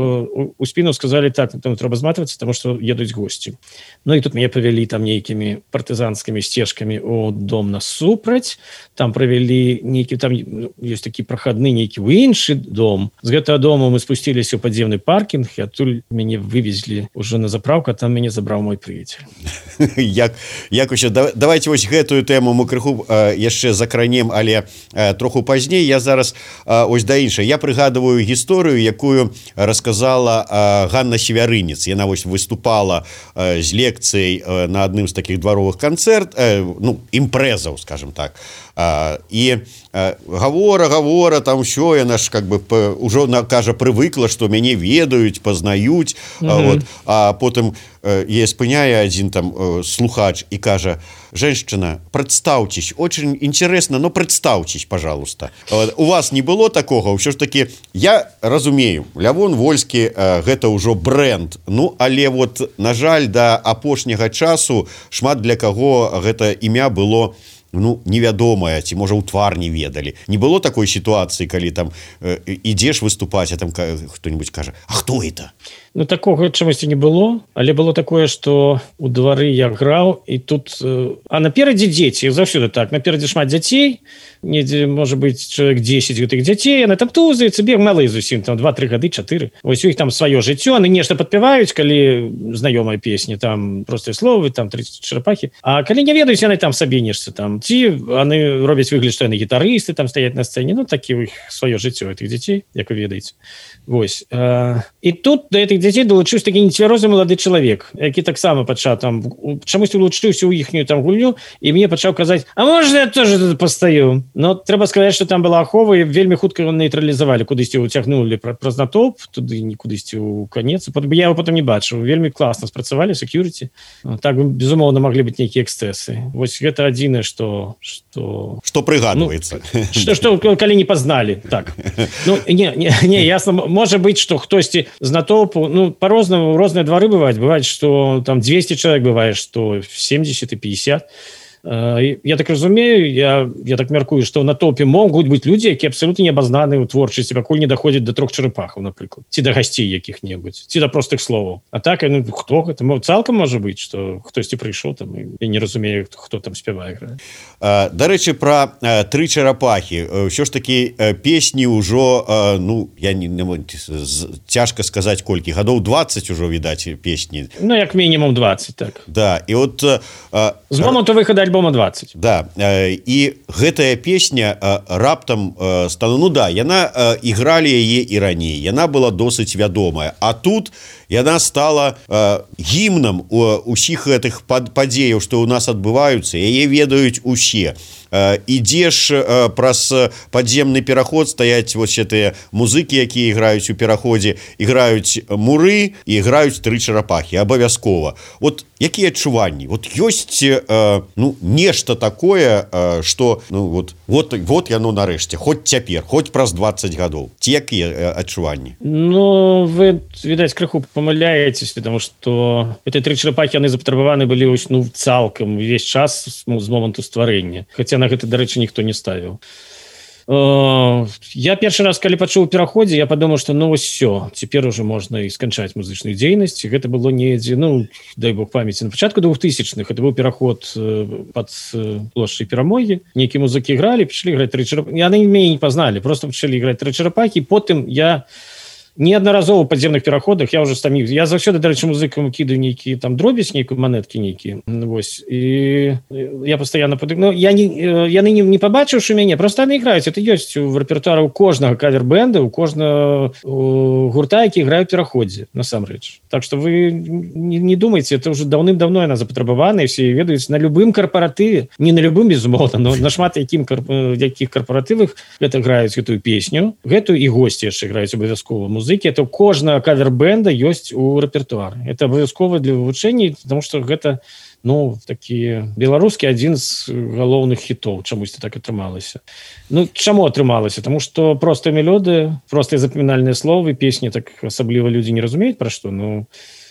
э, у спіну сказалі, так, там трэба зматвацца, таму што едуць госці. Ну і тут мяне павялі там нейкімі партызанскімі сцежкамі у дом насупраць, там правялі нейкі, там ёсць такі прахадны нейкі ў іншы дом. З гэтага дому мы спусціліся ў падземны паркінг, і адтуль мяне вывезлі ўжо на заправку, а там мяне забраў мой прыяцель. Як, як усё, давайте вось гэтую тэму мы крыху э, яшчэ закранем, але э, троху пазней. Я зараз э, ось да іншай. Я прыгадываю гісторыю, якую расказала э, Ганна Севярынец. Яна вось выступала э, з лекцыяй э, на адным з такіх дваровых канцэрт, э, ну, імпрэзаў, скажем так. Э, і э, гавора, гавора, там ўсё, яна ж как бы ўжо, кажа, прывыкла, што мяне ведаюць, пазнаюць. Mm-hmm. э, вот, а потым э, я спыняю адзін там э, слухач і кажа: «Женщина, представьтесь, очень интересно, но представьтесь, пожалуйста». У вас не было такого? Все ж таки, я разумею, Лявон Вольскі э, гэта ўжо бренд. Ну, але вот, на жаль, да апошняга часу шмат для каго гэта імя было, ну, невядомае, ці, можа, у твар не ведалі. Не было такой ситуации, калі там э, ідзеш выступаць, а там хто-нибудь кажа: «А хто это?» Ну, такого чамусьці не было, але было такое, што у двары я граў, і тут... Э, а наперадзе дзеці, заўсёды так, наперадзе шмат дзяцей, недзе, можа быць, чалавек дзесяць гэтых дзяцей, яны там тузаюцца, бег малыя зусім, там два-тры гады, чатыры. Вось у іх там сваё жыццё, яны нешта падпяваюць, калі знаёмая песня, там простыя словы, там тридцать чарапахі. А калі не ведаюць, яны там сабе нешта там. Ці яны робяць выгляд, што яны гітарысты, там стаяць на сцэне, ну, такі у іх сваё жыццё гэтых дзяцей, як вы ведаеце. Вось. А, і тут да гэтых дзяцей долучыўся такі нецвярозы малады чалавек, які таксама пачаў там, чамусь улучшыўся ў іхнюю там гульню, і мне пачаў казаць: «А можна я тоже тут пастаю?» Но трэба сказаць, што там была ахова, і вельмі хутка его нейтралізавалі, кудысьці ўцягнулі праз натоўп, туды не кудысьці ў канец. Я его потым не бачыў, вельмі класна спрацавалі security. Так, безумоўна, маглі быць нейкія эксцэсы. Вось гэта адзінае, што што што прыгадваецца. Ну, што, што калі не пазналі, так. Ну, не, не, не, ясна, можа быць, што хтосьці з натоўпу, ну, по-рознаму, розныя двары бываюць. Бываюць, што там двести чалавек, бывае, што семьдесят и пятьдесят. Я так разумею, я, я так мяркую, што на топе могуць быць людзі, якія абсалютна не абазнаны ў творчасці, пакуль не даходзяць да трох чарапахаў, напрыклад, ці да гасцей якіх-небудзь, ці да простых словаў. А так, ну, хто гэта? Цалкам можа быць, што хтосьці прыйшоў там, і я не разумею, хто там спявае, грае. Дарэчы, пра тры чарапахі. Ўсё ж такі песні ўжо, ну, я не, не цяжка сказаць колькі, гадоў двадцать ужо, відаць, песні. Ну, як мінімум двадцать, так. Да, і от... З моманту выхаду альбома двадцать. Да, і гэтая песня раптам стала, ну да, яна ігралі яе і раней, яна была досыць вядомая, а тут яна стала гімнам усіх гэтых падзеяў, што ў нас адбываюцца, яе ведаюць усе. ідзеш праз падземны пераход, стаяць вось гэтыя музыкі, якія іграюць у пераходзе, іграюць муры і іграюць тры чарапахі абавязкова. Вот якія адчуванні? Вот ёсць ну нешта такое, што ну вот вот вот яно нарэшце, хоць цяпер, хоць праз двадцать гадоў. Ці якія адчуванні? Ну вы, відаць, крыху памыляетесь, потому что эти тры чарапахі яны запатрабаваны былі ось ну цалкам увесь час ну, з моманту стварэння. Хаця на гэта, дарэчы, ніхто не ставіў. Я першы раз, калі пачуў у пераходзе, я падумаў, што ну вось все, цяпер уже можна і сканчаць музычную дзейнасць. Гэта было недзе, ну дай бог памяці, на пачатку двухтысячных. Это быў пераход пад плошчай Перамогі. Нейкія музыкі ігралі, пачалі іграць тры чарапахі. Яны мяне не пазналі, просто пачалі іграць тры чарапахі. Потым я неаднаразова ў падземных пераходах я ўжо стаміў. Я заўсёды, дарэчы, музыкам кідаю нейкія там дробязь, нейкую манеткі нейкія. Вось. І я пастаянна падык... Ну, я не, яны не, не пабачыўшы мяне, проста яны іграюць. Это ёсць у рэпертуары у кожнага кавер-бэнда, у кожнага гурта, які іграе ў пераходзе, насамрэч. Так што вы не, не думайце, это ўжо даўным-даўно яна запатрабавана, і все ведаюць на любым карпаратыве, не на любым, безумоўна, но на шмат якім якіх карпаратывах гэта граюць гэтую песню. Гэтую і госці яшчэ граюць абавязкова музыку. Это у кожнага кавер-бэнда ёсць у рэпертуары. Это абавязкова для вывучэння, потому что гэта ну такі беларускі адзін з галоўных хітоў, чамусьці так атрымалася. Ну чаму атрымалася? Тому что простая мелодыя, простыя запамінальныя словы, песні так асабліва людзі не разумеюць пра што, ну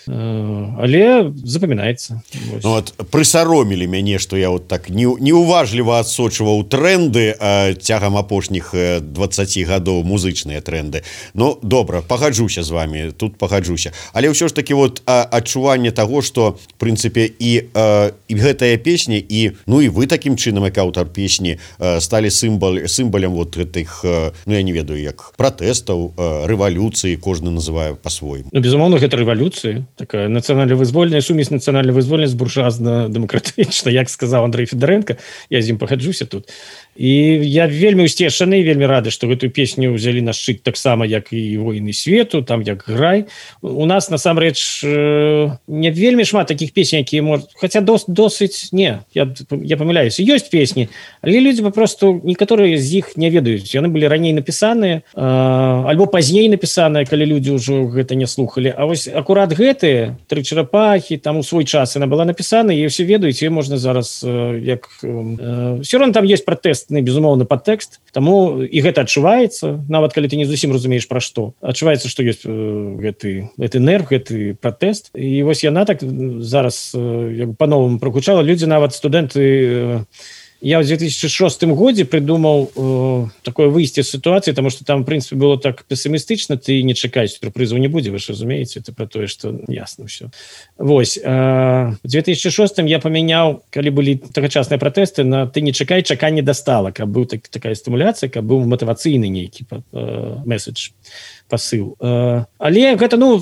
але запамінаецца. Ну, вот, прысаромілі мяне, што я вот так неуважліва адсочваў тренды цягам апошніх двадцати гадоў, музычныя тренды. Ну добра, пагаджуся з вами, тут пагаджуся. Але ўсё ж таки вот адчуванне таго, што в прынцыпе і, і гэтая песня і ну і вы такім чынам, як аўтар песні, сталі сімвол, сімволам вот гэтых, ну я не ведаю, як пратэстаў, рэвалюцыі, кожны называе па-свойму. Ну безумоўна, гэта рэвалюцыя. Такая нацыянальна-вызвольная сумесь нацыянальна-вызвольная з буржуазна-дэмакратычна, як сказаў Андрэй Федарэнка, я з ім пагаджуся тут. І я вельмі ўсцешаны, вельмі рады, што гэтую песню ўзялі на шчыт таксама, як і «Войны свету», там як «Грай». У нас, насамрэч, не вельмі шмат такіх песень, якія можа... Хаця дос, досыць... Не, я, я памыляюся. Ёсць песні, але людзі папросту, некаторыя з іх не ведаюць. Яны былі раней напісаныя, альбо пазней напісаныя, калі людзі ўжо гэта не слухалі. А вось акурат гэтыя, тры чарапахі, там у свой час яна была напісана, і ўсе ведаюць, і можна зараз як... Все равно там ёсць пратэст, безумоўны падтэкст, таму і гэта адчуваецца, нават калі ты не зусім разумееш пра што. Адчуваецца, што ёсць гэты, гэты нерв, гэты пратэст. І вось яна так зараз па-новаму прагучала. Людзі, нават студэнты... Я в две тысячи шестом годзе придумаў э, такое выйсце з сітуацыі, тому что там, в принципе, было так пессимістычна, ты не чакай, сюрпрызаў не будзе, вы ж разумееце, это про тое, что ясно все. Вось. Э, в две тысячи шестом я памяняў, калі былі тагачасныя пратэсты, на ты не чакай, чаканне да стала, каб быў так, такая стымуляцыя, каб быў матывацыйны нейкі э, месседж. Пасыл. Але гэта ну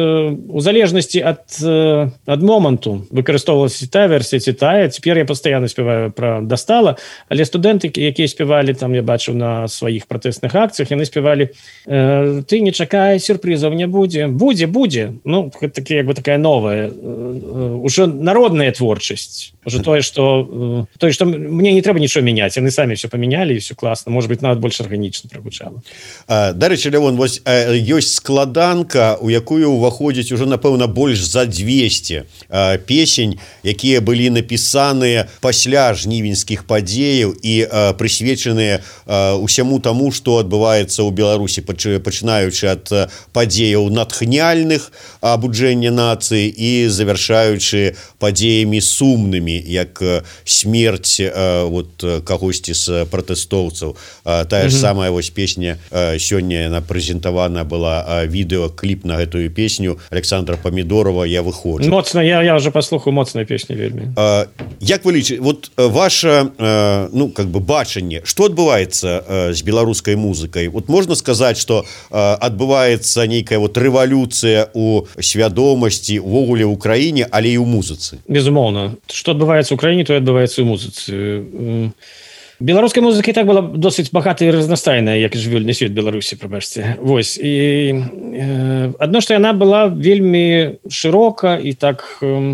у залежнасці ад ад моманту выкарыстоўвалася тая версія ці тая. Цяпер я пастаянна спяваю пра дастала, але студэнты, якія спявалі там, я бачыў на сваіх пратэсных акцыях, яны спявалі ты не чакай, сюрпрызаў не будзе, будзе, будзе. Ну гэта як бы такая новая ўжо народная творчасць. Уже тое, што тое, што мне не трэба нічого мяняць, яны самі все памянялі і все класна, можа быть, нават больш арганічна прагучала. Дарэчы, Лявон, вось ёсць складанка, у якую ўваходзіць ужо, напэўна, больш за двести песень, якія былі напісаныя пасля жнівеньскіх падзеяў і прысвечаныя усяму таму, што адбываецца ў Беларусі, пачынаючы ад падзеяў натхняльных, абуджэння нацыі, і завяршаючы падзеямі сумнымі, як смерць вот кагосьці з пратэстоўцаў. Тая ж самая вось песня сёння яна прэзентавана была відэо, кліп на гэтую песню Александра Памідорова «Я выходжу». Моцна, я, я уже послухаю, моцная песня вельмі. Як вы лічыце, вот ваша ну, как бы бачанне, што адбываецца з беларускай музыкай? Вот можна сказаць, што адбываецца нейкая вот рэвалюцыя у свядомасці увогуле ў краіне, але і ў музыцы? Безумоўна. Што адбываецца ў краіне, то і адбываецца ў музыцы. Беларуская музыка і так была досыць багатая і разнастайная, як і жывёльны свет Беларусі, прабачце. Вось. І э, адно, што яна была вельмі шырока і так э,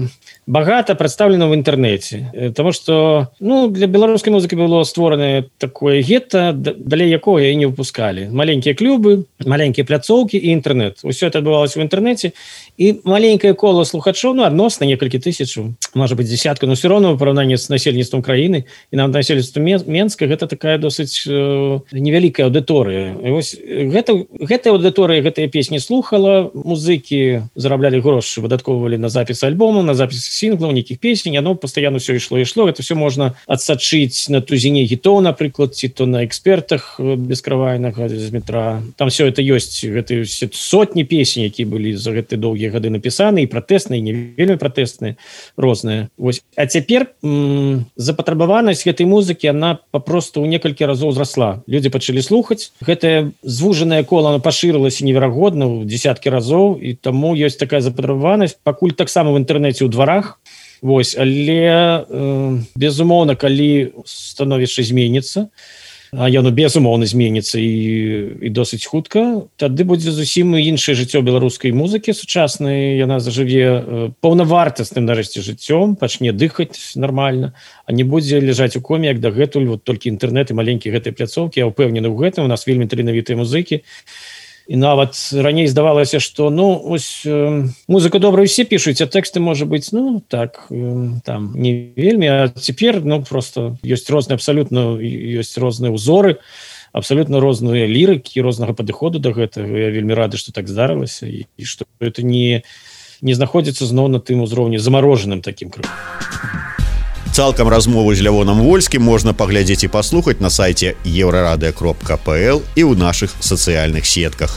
багата прадстаўлена ў інтэрнэце. Таму што ну, для беларускай музыкі было створана такое гета, далей якога і не выпускалі. Маленькія клубы, маленькія пляцоўкі і інтэрнэт. Усё это адбывалася ў інтэрнэце. І маленькае кола слухачоў, ну, адносна некалькі тысячаў, можа быць, десятка, но все равно ў параўнанні з насельніцтвам краіны і нават насельніцтвам Менска гэта такая досыць э, невялікая аўдыторыя. І вось гэта, гэтая аўдыторыя гэтыя песні слухала, музыкі зараблялі грошы, выдаткоўвалі на запіс альбома, на запіс сінглаў, нейкіх песень, яно пастаянна ўсё ішло ішло. Гэта все можна адсачыць на тузіне гітоў, напрыклад, ці то на экспертах бескравайнага з метра. Там все это ёсць, гэта сотні песень, якія былі за гэтыя доўгія гады напісаны, і пратэсныя, і не вельмі пратэсныя, розныя. Вось. А цяпер м- запатрабаванасць гэтай музыкі, она папросту ў некалькі разоў зрасла. Людзі пачалі слухаць. Гэтае звужанае кола, оно пашырылася неверагодна ў десяткі разоў, і таму ёсць такая запатрабаванасць. Пакуль таксама в інтэрнэце ў дварах. Вось. Але, э, безумоўна, калі становішча зменіцца, а яно безумоўна зменіцца і, і досыць хутка, тады будзе зусім іншае жыццё беларускай музыкі сучаснай. Яна зажыве паўнавартасным нарэшце жыццём, пачне дыхаць нармальна, а не будзе ляжаць у коме, як дагэтуль, вот толькі інтэрнэт і маленькія гэтыя пляцоўкі. Я ўпэўнены ў гэтым, у нас вельмі таленавітыя музыкі. І нават раней здавалася, што ну, ось, э, музыку добра ўсе пішуць, а тэксты, можа быць, ну, так, э, там, не вельмі, а цяпер, ну, просто ёсць розныя абсалютна, ёсць розныя ўзоры, абсалютна розныя лірыкі, рознага падыходу да гэтага. Я вельмі рады, што так здарылася, і, і што это не, не знаходзіцца зноў на тым узроўні замарожаным такім крыху. Цалкам размову з Лявонам Вольскім можна паглядзець і паслухаць на сайце еўрарадыё кропка пэ эл і ў нашых сацыяльных сетках.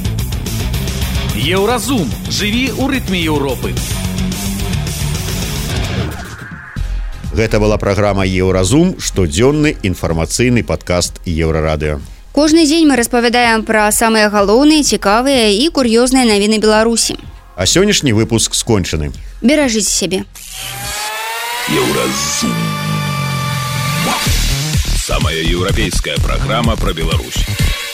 Еўразум. Жыві ў рытме Еўропы. Гэта была праграма «Еўразум», штодзённы інфармацыйны падкаст Еўрарадыё. Кожны дзень мы распавядаем пра самыя галоўныя, цікавыя і кур'ёзныя навіны Беларусі. А сённяшні выпуск скончаны. Беражыце сябе. Еўразум. Самая еўрапейская программа про Беларусь.